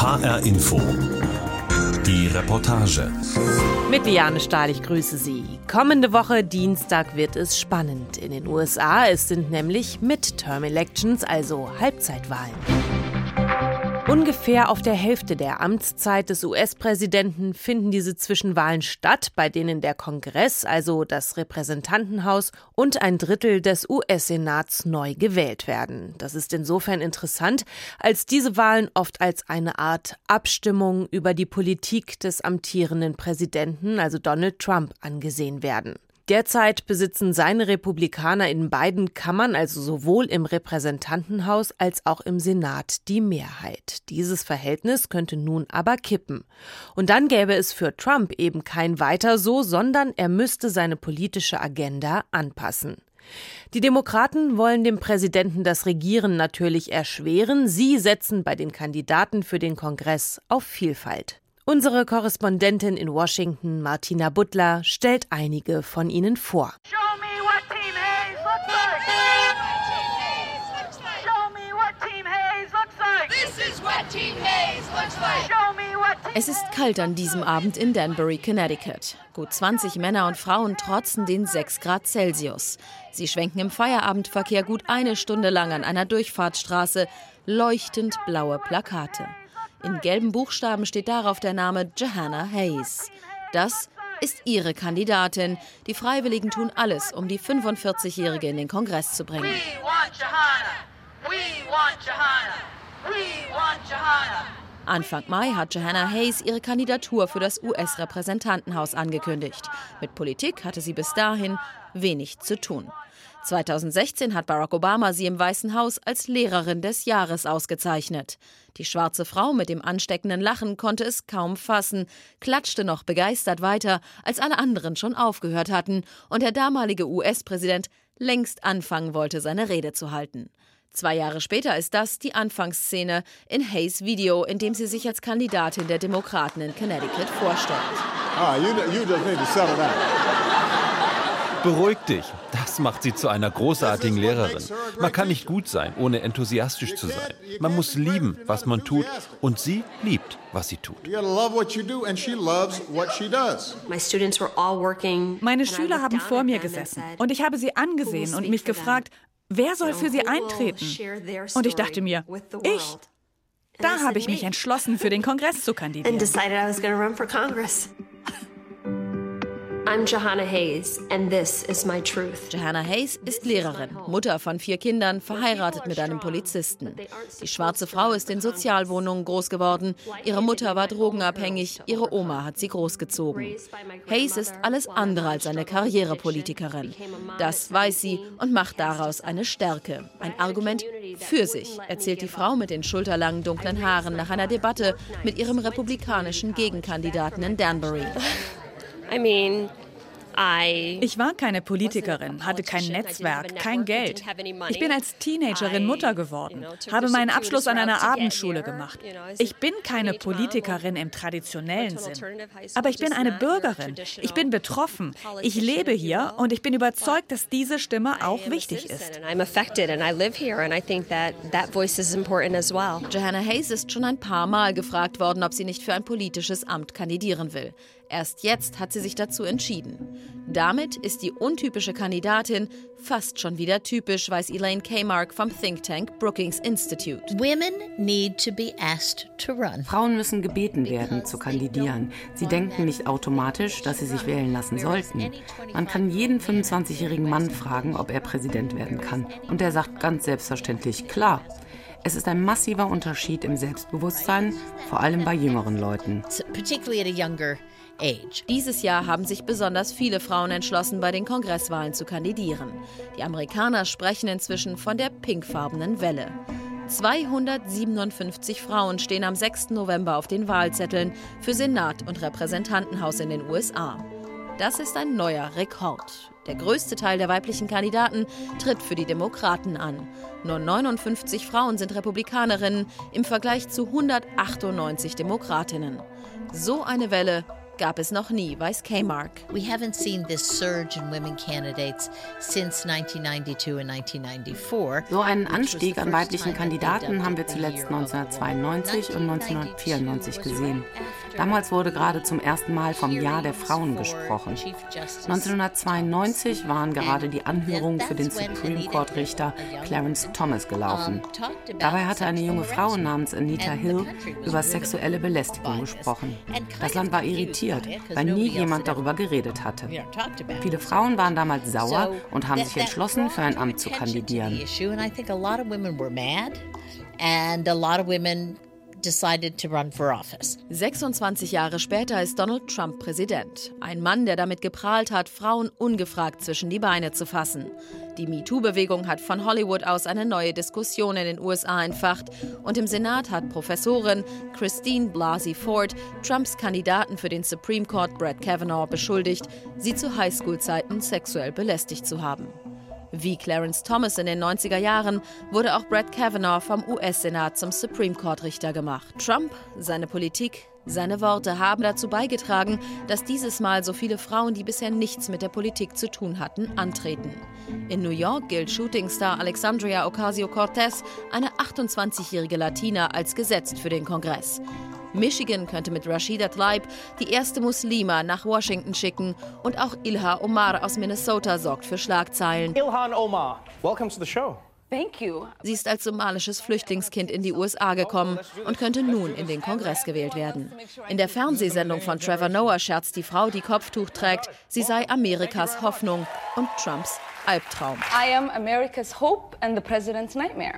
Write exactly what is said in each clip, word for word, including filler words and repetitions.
H R Info. Die Reportage. Mit Liane Stahl, ich grüße Sie. Kommende Woche Dienstag wird es spannend. In den U S A, es sind nämlich Midterm-Elections, also Halbzeitwahlen. Ungefähr auf der Hälfte der Amtszeit des U S-Präsidenten finden diese Zwischenwahlen statt, bei denen der Kongress, also das Repräsentantenhaus, und ein Drittel des U S-Senats neu gewählt werden. Das ist insofern interessant, als diese Wahlen oft als eine Art Abstimmung über die Politik des amtierenden Präsidenten, also Donald Trump, angesehen werden. Derzeit besitzen seine Republikaner in beiden Kammern, also sowohl im Repräsentantenhaus als auch im Senat, die Mehrheit. Dieses Verhältnis könnte nun aber kippen. Und dann gäbe es für Trump eben kein Weiter so, sondern er müsste seine politische Agenda anpassen. Die Demokraten wollen dem Präsidenten das Regieren natürlich erschweren. Sie setzen bei den Kandidaten für den Kongress auf Vielfalt. Unsere Korrespondentin in Washington, Martina Butler, stellt einige von ihnen vor. Es ist kalt an diesem Abend in Danbury, Connecticut. Gut zwanzig Männer und Frauen trotzen den sechs Grad Celsius. Sie schwenken im Feierabendverkehr gut eine Stunde lang an einer Durchfahrtsstraße leuchtend blaue Plakate. In gelben Buchstaben steht darauf der Name Jahana Hayes. Das ist ihre Kandidatin. Die Freiwilligen tun alles, um die fünfundvierzigjährige in den Kongress zu bringen. We want Jahana. We want Jahana. We want Jahana. Anfang Mai hat Jahana Hayes ihre Kandidatur für das U S-Repräsentantenhaus angekündigt. Mit Politik hatte sie bis dahin wenig zu tun. zweitausendsechzehn hat Barack Obama sie im Weißen Haus als Lehrerin des Jahres ausgezeichnet. Die schwarze Frau mit dem ansteckenden Lachen konnte es kaum fassen, klatschte noch begeistert weiter, als alle anderen schon aufgehört hatten und der damalige U S-Präsident längst anfangen wollte, seine Rede zu halten. Zwei Jahre später ist das die Anfangsszene in Hayes' Video, in dem sie sich als Kandidatin der Demokraten in Connecticut vorstellt. Ah, you, you just need to settle down. Beruhig dich. Das macht sie zu einer großartigen Lehrerin. Man kann nicht gut sein, ohne enthusiastisch zu sein. Man muss lieben, was man tut. Und sie liebt, was sie tut. Meine Schüler haben vor mir gesessen und ich habe sie angesehen und mich gefragt, wer soll für sie eintreten? Und ich dachte mir, ich. Da habe ich mich entschlossen, für den Kongress zu kandidieren. I'm Jahana Hayes and this is my truth. Jahana Hayes ist Lehrerin, Mutter von vier Kindern, verheiratet mit einem Polizisten. Die schwarze Frau ist in Sozialwohnungen groß geworden. Ihre Mutter war drogenabhängig, ihre Oma hat sie großgezogen. Hayes ist alles andere als eine Karrierepolitikerin. Das weiß sie und macht daraus eine Stärke. Ein Argument für sich, erzählt die Frau mit den schulterlangen dunklen Haaren nach einer Debatte mit ihrem republikanischen Gegenkandidaten in Danbury. Ich war keine Politikerin, hatte kein Netzwerk, kein Geld. Ich bin als Teenagerin Mutter geworden, habe meinen Abschluss an einer Abendschule gemacht. Ich bin keine Politikerin im traditionellen Sinn. Aber ich bin eine Bürgerin. Ich bin betroffen. Ich lebe hier und ich bin überzeugt, dass diese Stimme auch wichtig ist. Jahana Hayes ist schon ein paar Mal gefragt worden, ob sie nicht für ein politisches Amt kandidieren will. Erst jetzt hat sie sich dazu entschieden. Damit ist die untypische Kandidatin fast schon wieder typisch, weiß Elaine Kamarck vom Think Tank Brookings Institute. Women need to be asked to run. Frauen müssen gebeten werden, zu kandidieren. Sie denken nicht automatisch, dass sie sich wählen lassen sollten. Man kann jeden fünfundzwanzigjährigen Mann fragen, ob er Präsident werden kann. Und er sagt ganz selbstverständlich, klar. Es ist ein massiver Unterschied im Selbstbewusstsein, vor allem bei jüngeren Leuten. Particularly at a younger age. Dieses Jahr haben sich besonders viele Frauen entschlossen, bei den Kongresswahlen zu kandidieren. Die Amerikaner sprechen inzwischen von der pinkfarbenen Welle. zweihundertsiebenundfünfzig Frauen stehen am sechsten November auf den Wahlzetteln für Senat und Repräsentantenhaus in den U S A. Das ist ein neuer Rekord. Der größte Teil der weiblichen Kandidaten tritt für die Demokraten an. Nur neunundfünfzig Frauen sind Republikanerinnen im Vergleich zu hundertachtundneunzig Demokratinnen. So eine Welle gab es noch nie, weiß K-Mark. We haven't seen this surge in women candidates since nineteen ninety-two and nineteen ninety-four. So einen Anstieg an weiblichen Kandidaten haben wir zuletzt neunzehnhundertzweiundneunzig und neunzehnhundertvierundneunzig gesehen. Damals wurde gerade zum ersten Mal vom Jahr der Frauen gesprochen. neunzehnhundertzweiundneunzig waren gerade die Anhörungen für den Supreme Court Richter Clarence Thomas gelaufen. Dabei hatte eine junge Frau namens Anita Hill über sexuelle Belästigung gesprochen. Das Land war irritiert, weil nie jemand darüber geredet hatte. Viele Frauen waren damals sauer und haben sich entschlossen, für ein Amt zu kandidieren. sechsundzwanzig Jahre später ist Donald Trump Präsident. Ein Mann, der damit geprahlt hat, Frauen ungefragt zwischen die Beine zu fassen. Die MeToo-Bewegung hat von Hollywood aus eine neue Diskussion in den U S A entfacht. Und im Senat hat Professorin Christine Blasey Ford Trumps Kandidaten für den Supreme Court Brett Kavanaugh beschuldigt, sie zu Highschool-Zeiten sexuell belästigt zu haben. Wie Clarence Thomas in den neunziger Jahren wurde auch Brett Kavanaugh vom U S-Senat zum Supreme Court-Richter gemacht. Trump, seine Politik, seine Worte haben dazu beigetragen, dass dieses Mal so viele Frauen, die bisher nichts mit der Politik zu tun hatten, antreten. In New York gilt Shootingstar Alexandria Ocasio-Cortez, eine achtundzwanzigjährige Latina, als gesetzt für den Kongress. Michigan könnte mit Rashida Tlaib die erste Muslima nach Washington schicken und auch Ilhan Omar aus Minnesota sorgt für Schlagzeilen. Ilhan Omar, welcome to the show. Thank you. Sie ist als somalisches Flüchtlingskind in die U S A gekommen und könnte nun in den Kongress gewählt werden. In der Fernsehsendung von Trevor Noah scherzt die Frau, die Kopftuch trägt, sie sei Amerikas Hoffnung und Trumps Albtraum. I am America's hope and the president's nightmare.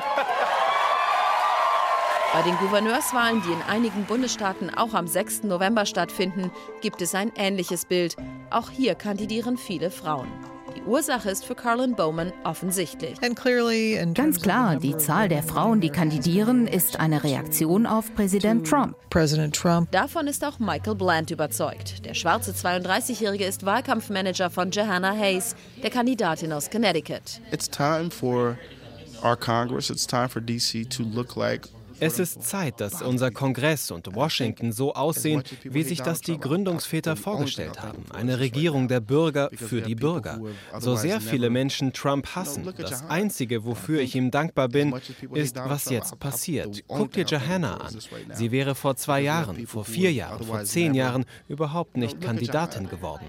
Bei den Gouverneurswahlen, die in einigen Bundesstaaten auch am sechsten November stattfinden, gibt es ein ähnliches Bild. Auch hier kandidieren viele Frauen. Die Ursache ist für Carolyn Bowman offensichtlich. Ganz klar, die Zahl der Frauen, die kandidieren, ist eine Reaktion auf Präsident Trump. Davon ist auch Michael Blant überzeugt. Der schwarze zweiunddreißigjährige ist Wahlkampfmanager von Jahana Hayes, der Kandidatin aus Connecticut. It's time for our Congress, it's time for D C to look like Es ist Zeit, dass unser Kongress und Washington so aussehen, wie sich das die Gründungsväter vorgestellt haben. Eine Regierung der Bürger für die Bürger. So sehr viele Menschen Trump hassen. Das Einzige, wofür ich ihm dankbar bin, ist, was jetzt passiert. Guck dir Jahana an. Sie wäre vor zwei Jahren, vor vier Jahren, vor zehn Jahren überhaupt nicht Kandidatin geworden.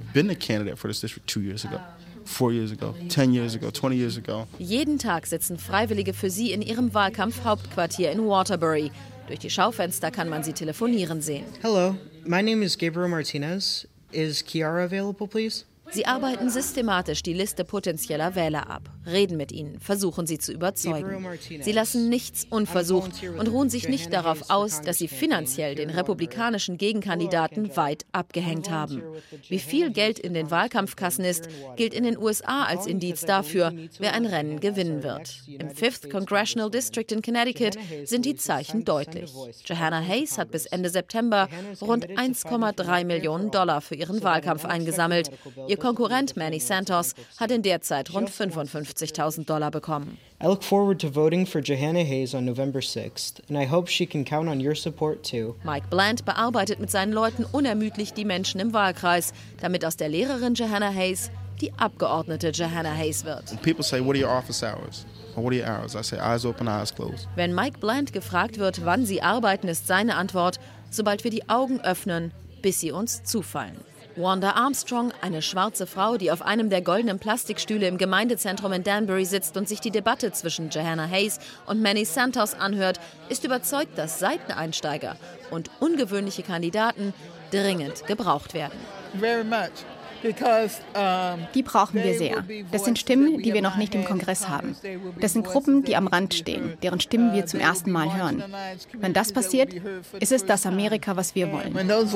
Four years ago, ten years ago, twenty years ago. Jeden Tag sitzen Freiwillige für sie in ihrem Wahlkampfhauptquartier in Waterbury. Durch die Schaufenster kann man sie telefonieren sehen. Hello, my name is Gabriel Martinez. Is Kiara available, please? Sie arbeiten systematisch die Liste potenzieller Wähler ab, reden mit ihnen, versuchen sie zu überzeugen. Sie lassen nichts unversucht und ruhen sich nicht darauf aus, dass sie finanziell den republikanischen Gegenkandidaten weit abgehängt haben. Wie viel Geld in den Wahlkampfkassen ist, gilt in den U S A als Indiz dafür, wer ein Rennen gewinnen wird. Im fifth Congressional District in Connecticut sind die Zeichen deutlich. Jahana Hayes hat bis Ende September rund eins Komma drei Millionen Dollar für ihren Wahlkampf eingesammelt. Ihr Konkurrent Manny Santos hat in der Zeit rund fünfundfünfzigtausend Dollar bekommen. I look forward to voting for Jahana Hayes on November sixth, and I hope she can count on your support too. Mike Blant bearbeitet mit seinen Leuten unermüdlich die Menschen im Wahlkreis, damit aus der Lehrerin Jahana Hayes die Abgeordnete Jahana Hayes wird. People say, what are your office hours? Or what are your hours? I say, eyes open, eyes closed. Wenn Mike Blant gefragt wird, wann sie arbeiten, ist seine Antwort, sobald wir die Augen öffnen, bis sie uns zufallen. Wanda Armstrong, eine schwarze Frau, die auf einem der goldenen Plastikstühle im Gemeindezentrum in Danbury sitzt und sich die Debatte zwischen Jahana Hayes und Manny Santos anhört, ist überzeugt, dass Seiteneinsteiger und ungewöhnliche Kandidaten dringend gebraucht werden. Very much. Die brauchen wir sehr. Das sind Stimmen, die wir noch nicht im Kongress haben. Das sind Gruppen, die am Rand stehen, deren Stimmen wir zum ersten Mal hören. Wenn das passiert, ist es das Amerika, was wir wollen.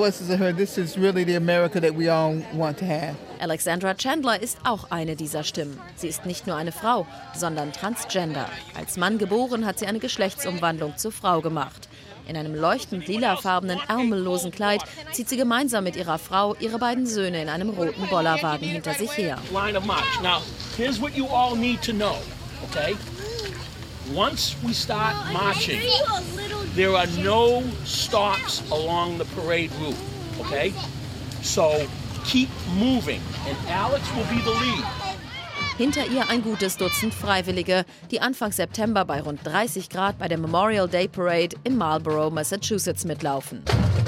Alexandra Chandler ist auch eine dieser Stimmen. Sie ist nicht nur eine Frau, sondern transgender. Als Mann geboren, hat sie eine Geschlechtsumwandlung zur Frau gemacht. In einem leuchtend lilafarbenen, ärmellosen Kleid zieht sie gemeinsam mit ihrer Frau ihre beiden Söhne in einem roten Bollerwagen hinter sich her. Now, here's what you all need to know, okay? Once we start marching, there are no stops along the parade route, okay? So keep moving and Alex will be the lead. Hinter ihr ein gutes Dutzend Freiwillige, die Anfang September bei rund dreißig Grad bei der Memorial Day Parade in Marlborough, Massachusetts mitlaufen.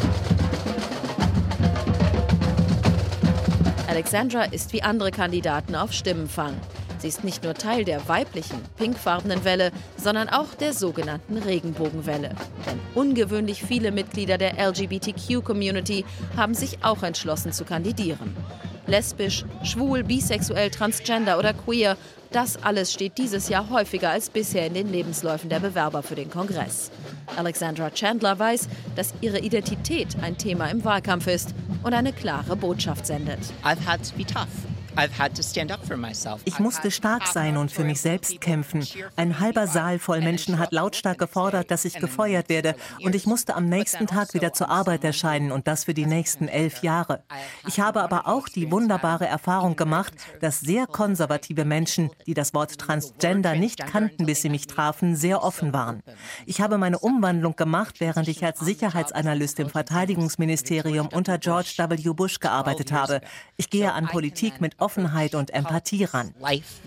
Alexandra ist wie andere Kandidaten auf Stimmenfang. Sie ist nicht nur Teil der weiblichen, pinkfarbenen Welle, sondern auch der sogenannten Regenbogenwelle. Denn ungewöhnlich viele Mitglieder der L G B T Q-Community haben sich auch entschlossen zu kandidieren. Lesbisch, schwul, bisexuell, transgender oder queer, das alles steht dieses Jahr häufiger als bisher in den Lebensläufen der Bewerber für den Kongress. Alexandra Chandler weiß, dass ihre Identität ein Thema im Wahlkampf ist und eine klare Botschaft sendet. I've had to be tough. Ich musste stark sein und für mich selbst kämpfen. Ein halber Saal voll Menschen hat lautstark gefordert, dass ich gefeuert werde. Und ich musste am nächsten Tag wieder zur Arbeit erscheinen und das für die nächsten elf Jahre. Ich habe aber auch die wunderbare Erfahrung gemacht, dass sehr konservative Menschen, die das Wort Transgender nicht kannten, bis sie mich trafen, sehr offen waren. Ich habe meine Umwandlung gemacht, während ich als Sicherheitsanalyst im Verteidigungsministerium unter George W. Bush gearbeitet habe. Ich gehe an Politik mit Offenheit und Empathie ran.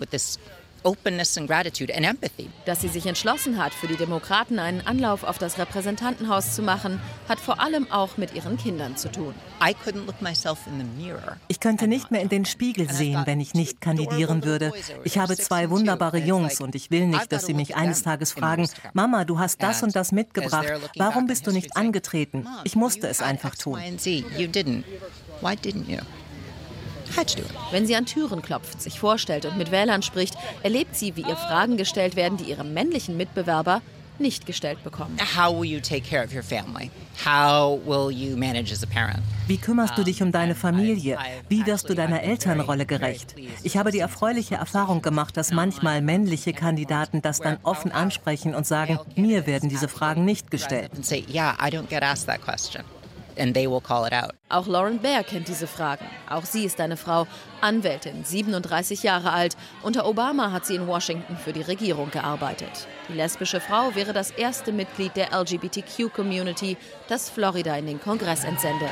Dass sie sich entschlossen hat, für die Demokraten einen Anlauf auf das Repräsentantenhaus zu machen, hat vor allem auch mit ihren Kindern zu tun. Ich könnte nicht mehr in den Spiegel sehen, wenn ich nicht kandidieren würde. Ich habe zwei wunderbare Jungs und ich will nicht, dass sie mich eines Tages fragen, Mama, du hast das und das mitgebracht. Warum bist du nicht angetreten? Ich musste es einfach tun. Wenn sie an Türen klopft, sich vorstellt und mit Wählern spricht, erlebt sie, wie ihr Fragen gestellt werden, die ihre männlichen Mitbewerber nicht gestellt bekommen. Wie kümmerst du dich um deine Familie? Wie wirst du deiner Elternrolle gerecht? Ich habe die erfreuliche Erfahrung gemacht, dass manchmal männliche Kandidaten das dann offen ansprechen und sagen, mir werden diese Fragen nicht gestellt. And they will call it out. Auch Lauren Baer kennt diese Fragen. Auch sie ist eine Frau, Anwältin, siebenunddreißig Jahre alt. Unter Obama hat sie in Washington für die Regierung gearbeitet. Die lesbische Frau wäre das erste Mitglied der L G B T Q-Community, das Florida in den Kongress entsendet.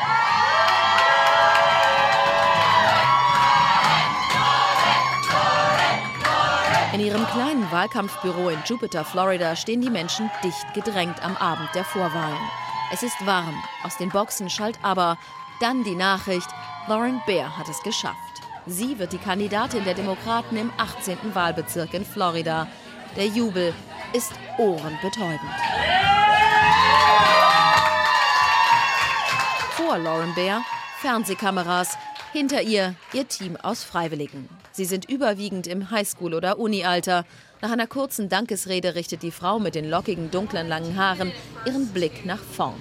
In ihrem kleinen Wahlkampfbüro in Jupiter, Florida, stehen die Menschen dicht gedrängt am Abend der Vorwahlen. Es ist warm, aus den Boxen schallt aber dann die Nachricht, Lauren Baer hat es geschafft. Sie wird die Kandidatin der Demokraten im achtzehnten Wahlbezirk in Florida. Der Jubel ist ohrenbetäubend. Vor Lauren Baer Fernsehkameras, hinter ihr ihr Team aus Freiwilligen. Sie sind überwiegend im Highschool- oder Uni-Alter. Nach einer kurzen Dankesrede richtet die Frau mit den lockigen, dunklen, langen Haaren ihren Blick nach vorn.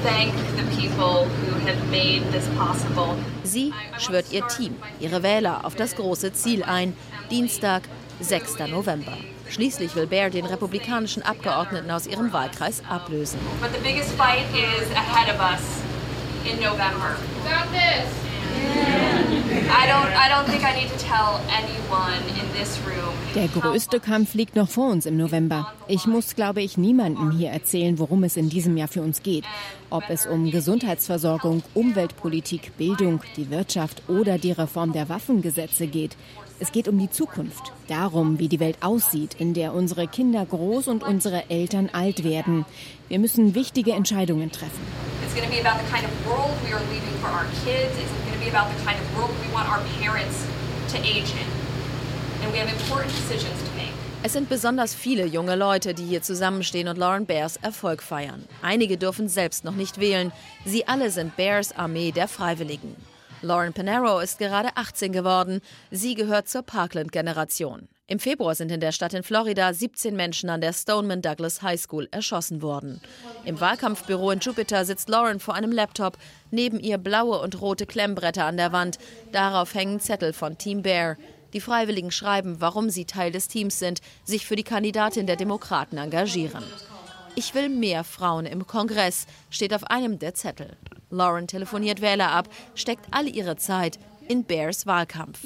Sie schwört ihr Team, ihre Wähler auf das große Ziel ein. Dienstag, sechster November. Schließlich will Baer den republikanischen Abgeordneten aus ihrem Wahlkreis ablösen. But the biggest fight is ahead of us in November. Got this. I don't, I don't think I need to tell anyone in this room. Der größte Kampf liegt noch vor uns im November. Ich muss, glaube ich, niemandem hier erzählen, worum es in diesem Jahr für uns geht. Ob es um Gesundheitsversorgung, Umweltpolitik, Bildung, die Wirtschaft oder die Reform der Waffengesetze geht. Es geht um die Zukunft, darum, wie die Welt aussieht, in der unsere Kinder groß und unsere Eltern alt werden. Wir müssen wichtige Entscheidungen treffen. It's going to be about the kind of world we are leaving for our kids. It's going to be about the kind of world we want our parents to age in. And we have important decisions to make. Es sind besonders viele junge Leute, die hier zusammenstehen und Lauren Baers Erfolg feiern. Einige dürfen selbst noch nicht wählen. Sie alle sind Baers Armee der Freiwilligen. Lauren Panero ist gerade achtzehn geworden. Sie gehört zur Parkland-Generation. Im Februar sind in der Stadt in Florida siebzehn Menschen an der Stoneman Douglas High School erschossen worden. Im Wahlkampfbüro in Jupiter sitzt Lauren vor einem Laptop. Neben ihr blaue und rote Klemmbretter an der Wand. Darauf hängen Zettel von Team Baer. Die Freiwilligen schreiben, warum sie Teil des Teams sind, sich für die Kandidatin der Demokraten engagieren. Ich will mehr Frauen im Kongress, steht auf einem der Zettel. Lauren telefoniert Wähler ab, steckt all ihre Zeit in Bears Wahlkampf.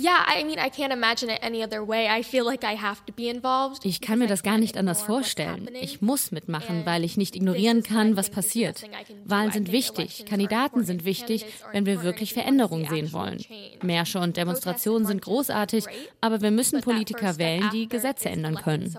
Ich kann mir das gar nicht anders vorstellen. Ich muss mitmachen, weil ich nicht ignorieren kann, was passiert. Wahlen sind wichtig, Kandidaten sind wichtig, wenn wir wirklich Veränderungen sehen wollen. Märsche und Demonstrationen sind großartig, aber wir müssen Politiker wählen, die Gesetze ändern können.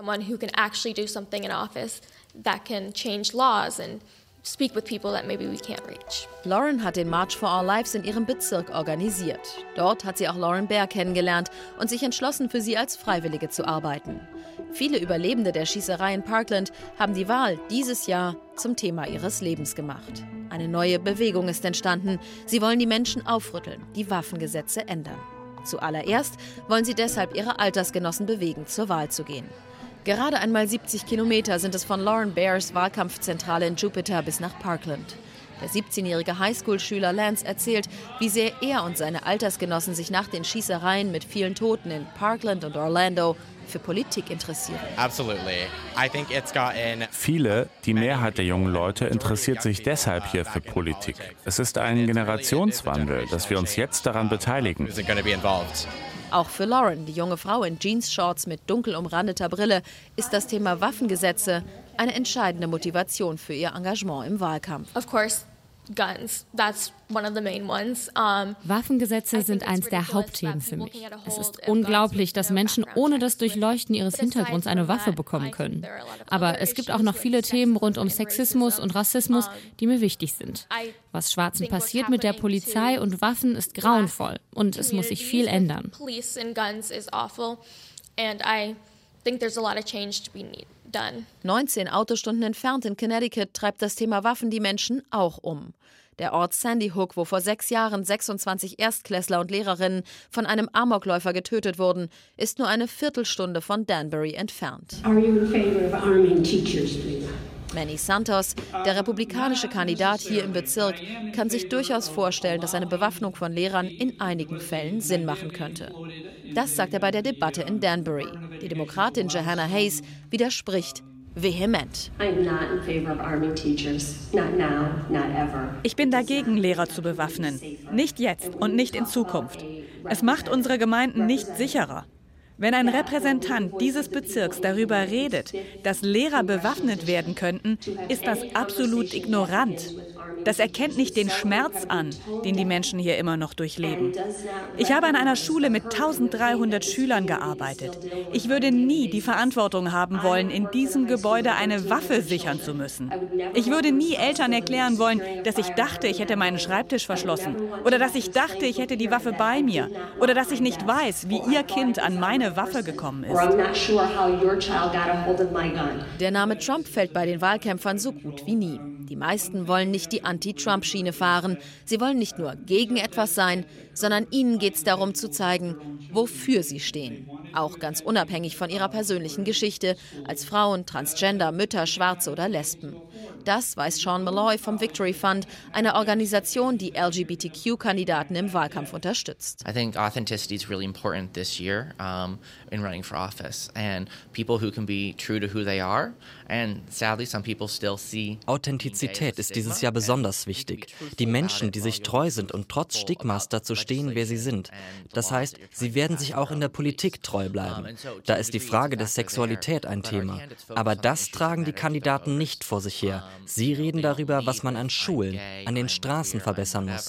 Speak with people that maybe we can't reach. Lauren hat den March for Our Lives in ihrem Bezirk organisiert. Dort hat sie auch Lauren Bear kennengelernt und sich entschlossen, für sie als Freiwillige zu arbeiten. Viele Überlebende der Schießerei in Parkland haben die Wahl dieses Jahr zum Thema ihres Lebens gemacht. Eine neue Bewegung ist entstanden. Sie wollen die Menschen aufrütteln, die Waffengesetze ändern. Zuallererst wollen sie deshalb ihre Altersgenossen bewegen, zur Wahl zu gehen. Gerade einmal siebzig Kilometer sind es von Lauren Bears Wahlkampfzentrale in Jupiter bis nach Parkland. Der siebzehnjährige Highschool-Schüler Lance erzählt, wie sehr er und seine Altersgenossen sich nach den Schießereien mit vielen Toten in Parkland und Orlando für Politik interessieren. Viele, die Mehrheit der jungen Leute, interessiert sich deshalb hier für Politik. Es ist ein Generationswandel, dass wir uns jetzt daran beteiligen. Auch für Lauren, die junge Frau in Jeans-Shorts mit dunkel umrandeter Brille, ist das Thema Waffengesetze eine entscheidende Motivation für ihr Engagement im Wahlkampf. Of course. Guns. That's one of the main ones. Um, Waffengesetze sind eins der Hauptthemen für mich. Es ist unglaublich, dass Menschen ohne das Durchleuchten ihres Hintergrunds eine Waffe bekommen können. Aber es gibt auch noch viele Themen rund um Sexismus und Rassismus, die mir wichtig sind. Was Schwarzen passiert mit der Polizei und Waffen ist grauenvoll und es muss sich viel ändern. neunzehn Autostunden entfernt in Connecticut treibt das Thema Waffen die Menschen auch um. Der Ort Sandy Hook, wo vor sechs Jahren sechsundzwanzig Erstklässler und Lehrerinnen von einem Amokläufer getötet wurden, ist nur eine Viertelstunde von Danbury entfernt. Are you in favor of arming teachers, please? Manny Santos, der republikanische Kandidat hier im Bezirk, kann sich durchaus vorstellen, dass eine Bewaffnung von Lehrern in einigen Fällen Sinn machen könnte. Das sagt er bei der Debatte in Danbury. Die Demokratin Jahana Hayes widerspricht vehement. Ich bin dagegen, Lehrer zu bewaffnen. Nicht jetzt und nicht in Zukunft. Es macht unsere Gemeinden nicht sicherer. Wenn ein Repräsentant dieses Bezirks darüber redet, dass Lehrer bewaffnet werden könnten, ist das absolut ignorant. Das erkennt nicht den Schmerz an, den die Menschen hier immer noch durchleben. Ich habe an einer Schule mit eintausenddreihundert Schülern gearbeitet. Ich würde nie die Verantwortung haben wollen, in diesem Gebäude eine Waffe sichern zu müssen. Ich würde nie Eltern erklären wollen, dass ich dachte, ich hätte meinen Schreibtisch verschlossen. Oder dass ich dachte, ich hätte die Waffe bei mir. Oder dass ich nicht weiß, wie ihr Kind an meine Waffe gekommen ist. Der Name Trump fällt bei den Wahlkämpfern so gut wie nie. Die meisten wollen nicht die Anti-Trump-Schiene fahren. Sie wollen nicht nur gegen etwas sein, sondern ihnen geht es darum zu zeigen, wofür sie stehen. Auch ganz unabhängig von ihrer persönlichen Geschichte als Frauen, Transgender, Mütter, Schwarze oder Lesben. Das weiß Sean Malloy vom Victory Fund, einer Organisation, die L G B T Q-Kandidaten im Wahlkampf unterstützt. I think authenticity is really important this year um, in running for office, and people who can be true to who they are. And sadly, some people still see. Authentizität ist dieses Jahr besonders wichtig. Die Menschen, die sich treu sind und trotz Stigmas dazu stehen, wer sie sind. Das heißt, sie werden sich auch in der Politik treu bleiben. Da ist die Frage der Sexualität ein Thema. Aber das tragen die Kandidaten nicht vor sich her. Sie reden darüber, was man an Schulen, an den Straßen verbessern muss.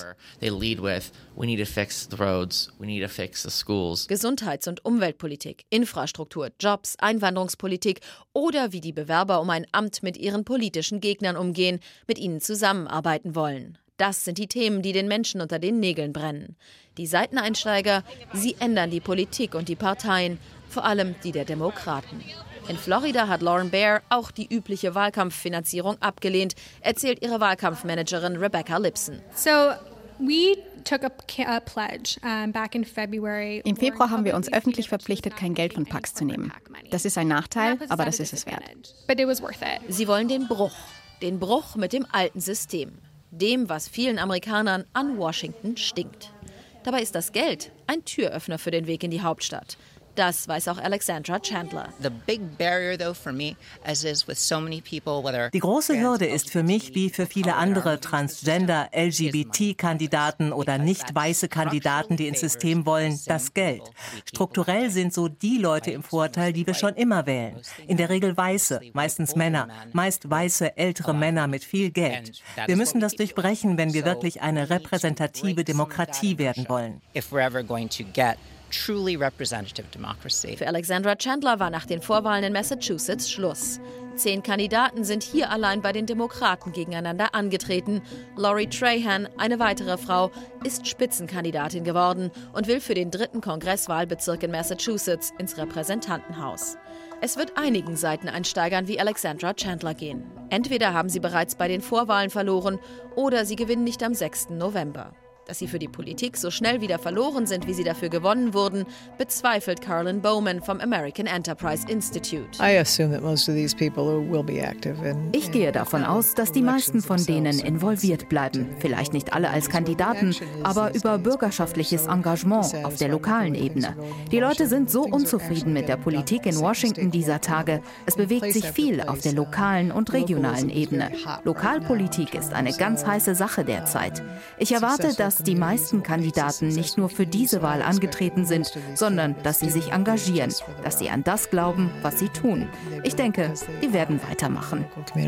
Gesundheits- und Umweltpolitik, Infrastruktur, Jobs, Einwanderungspolitik oder wie die Bewerber um ein Amt mit ihren politischen Gegnern umgehen, mit ihnen zusammenarbeiten wollen. Das sind die Themen, die den Menschen unter den Nägeln brennen. Die Seiteneinsteiger, sie ändern die Politik und die Parteien, vor allem die der Demokraten. In Florida hat Lauren Bear auch die übliche Wahlkampffinanzierung abgelehnt, erzählt ihre Wahlkampfmanagerin Rebecca Lipson. So, we took a pledge um, back in February. Im Februar haben wir uns öffentlich verpflichtet, kein Geld von PACs zu nehmen. Das ist ein Nachteil, aber das ist es wert. Sie wollen den Bruch, den Bruch mit dem alten System, dem, was vielen Amerikanern an Washington stinkt. Dabei ist das Geld ein Türöffner für den Weg in die Hauptstadt. Das weiß auch Alexandra Chandler. Die große Hürde ist für mich, wie für viele andere Transgender-, L G B T-Kandidaten oder nicht weiße Kandidaten, die ins System wollen, das Geld. Strukturell sind so die Leute im Vorteil, die wir schon immer wählen. In der Regel Weiße, meistens Männer, meist weiße, ältere Männer mit viel Geld. Wir müssen das durchbrechen, wenn wir wirklich eine repräsentative Demokratie werden wollen. Für Alexandra Chandler war nach den Vorwahlen in Massachusetts Schluss. Zehn Kandidaten sind hier allein bei den Demokraten gegeneinander angetreten. Lori Trahan, eine weitere Frau, ist Spitzenkandidatin geworden und will für den dritten Kongresswahlbezirk in Massachusetts ins Repräsentantenhaus. Es wird einigen Seiteneinsteigern wie Alexandra Chandler gehen. Entweder haben sie bereits bei den Vorwahlen verloren oder sie gewinnen nicht am sechsten November. Dass sie für die Politik so schnell wieder verloren sind, wie sie dafür gewonnen wurden, bezweifelt Carolyn Bowman vom American Enterprise Institute. Ich gehe davon aus, dass die meisten von denen involviert bleiben. Vielleicht nicht alle als Kandidaten, aber über bürgerschaftliches Engagement auf der lokalen Ebene. Die Leute sind so unzufrieden mit der Politik in Washington dieser Tage. Es bewegt sich viel auf der lokalen und regionalen Ebene. Lokalpolitik ist eine ganz heiße Sache derzeit. Ich erwarte, dass die meisten Kandidaten nicht nur für diese Wahl angetreten sind, sondern dass sie sich engagieren, dass sie an das glauben, was sie tun. Ich denke, die werden weitermachen.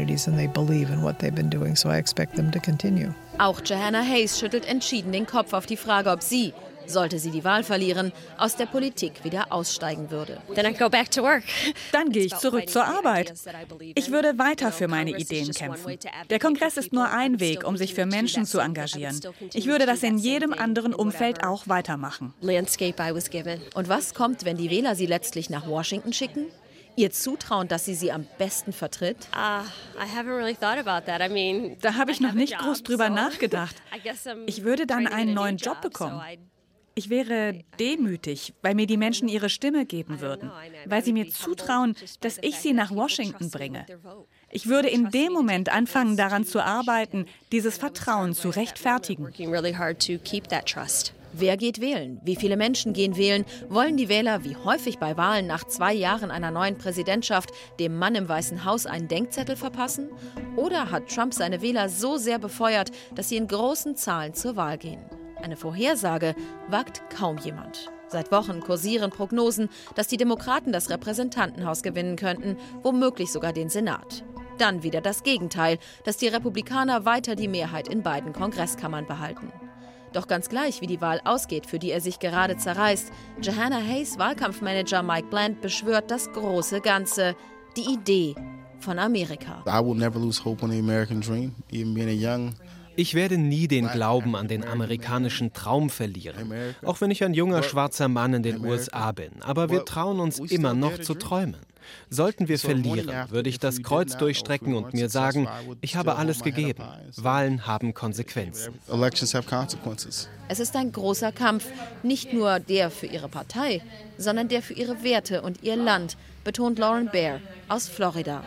Auch Jahana Hayes schüttelt entschieden den Kopf auf die Frage, ob sie, sollte sie die Wahl verlieren, aus der Politik wieder aussteigen würde. Dann gehe ich zurück zur Arbeit. Ich würde weiter für meine Ideen kämpfen. Der Kongress ist nur ein Weg, um sich für Menschen zu engagieren. Ich würde das in jedem anderen Umfeld auch weitermachen. Und was kommt, wenn die Wähler sie letztlich nach Washington schicken? Ihr Zutrauen, dass sie sie am besten vertritt? Da habe ich noch nicht groß drüber nachgedacht. Ich würde dann einen neuen Job bekommen. Ich wäre demütig, weil mir die Menschen ihre Stimme geben würden, weil sie mir zutrauen, dass ich sie nach Washington bringe. Ich würde in dem Moment anfangen, daran zu arbeiten, dieses Vertrauen zu rechtfertigen. Wer geht wählen? Wie viele Menschen gehen wählen? Wollen die Wähler, wie häufig bei Wahlen nach zwei Jahren einer neuen Präsidentschaft, dem Mann im Weißen Haus einen Denkzettel verpassen? Oder hat Trump seine Wähler so sehr befeuert, dass sie in großen Zahlen zur Wahl gehen? Eine Vorhersage wagt kaum jemand. Seit Wochen kursieren Prognosen, dass die Demokraten das Repräsentantenhaus gewinnen könnten, womöglich sogar den Senat. Dann wieder das Gegenteil, dass die Republikaner weiter die Mehrheit in beiden Kongresskammern behalten. Doch ganz gleich, wie die Wahl ausgeht, für die er sich gerade zerreißt, Jahana Hayes' Wahlkampfmanager Mike Bland beschwört das große Ganze, die Idee von Amerika. I will never lose hope on the American dream, even being a young Ich werde nie den Glauben an den amerikanischen Traum verlieren, auch wenn ich ein junger schwarzer Mann in den U S A bin. Aber wir trauen uns immer noch zu träumen. Sollten wir verlieren, würde ich das Kreuz durchstrecken und mir sagen, ich habe alles gegeben. Wahlen haben Konsequenzen. Es ist ein großer Kampf, nicht nur der für ihre Partei, sondern der für ihre Werte und ihr Land, betont Lauren Baer aus Florida.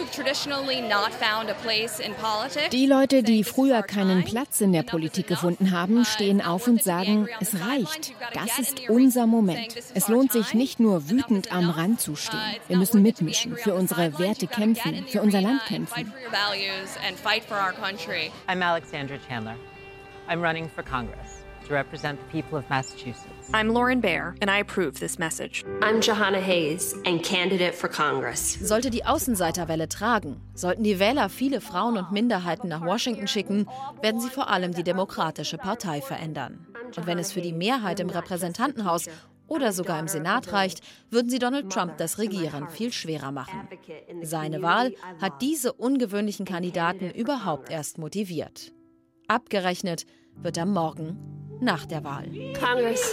Die Leute, die früher keinen Platz in der Politik gefunden haben, stehen auf und sagen, es reicht. Das ist unser Moment. Es lohnt sich nicht nur wütend am Rand zu stehen. Wir müssen mitmischen, für unsere Werte kämpfen, für unser Land kämpfen. I'm Alexandra Chandler. I'm running for Congress to represent the people of Massachusetts. I'm Lauren Baer, and I approve this message. I'm Jahana Hayes, and candidate for Congress. Sollte die Außenseiterwelle tragen, sollten die Wähler viele Frauen und Minderheiten nach Washington schicken, werden sie vor allem die Demokratische Partei verändern. Und wenn es für die Mehrheit im Repräsentantenhaus oder sogar im Senat reicht, würden sie Donald Trump das Regieren viel schwerer machen. Seine Wahl hat diese ungewöhnlichen Kandidaten überhaupt erst motiviert. Abgerechnet wird am Morgen nach der Wahl. Congress.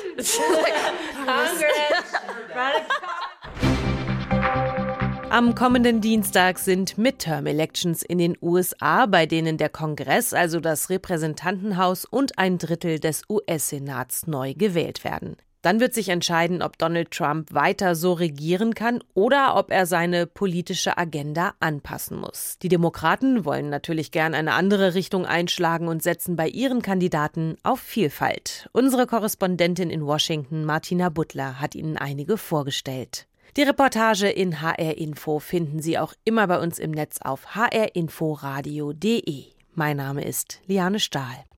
Am kommenden Dienstag sind Midterm-Elections in den U S A, bei denen der Kongress, also das Repräsentantenhaus und ein Drittel des U S-Senats neu gewählt werden. Dann wird sich entscheiden, ob Donald Trump weiter so regieren kann oder ob er seine politische Agenda anpassen muss. Die Demokraten wollen natürlich gern eine andere Richtung einschlagen und setzen bei ihren Kandidaten auf Vielfalt. Unsere Korrespondentin in Washington, Martina Butler, hat Ihnen einige vorgestellt. Die Reportage in H R Info finden Sie auch immer bei uns im Netz auf h r info radio punkt d e. Mein Name ist Liane Stahl.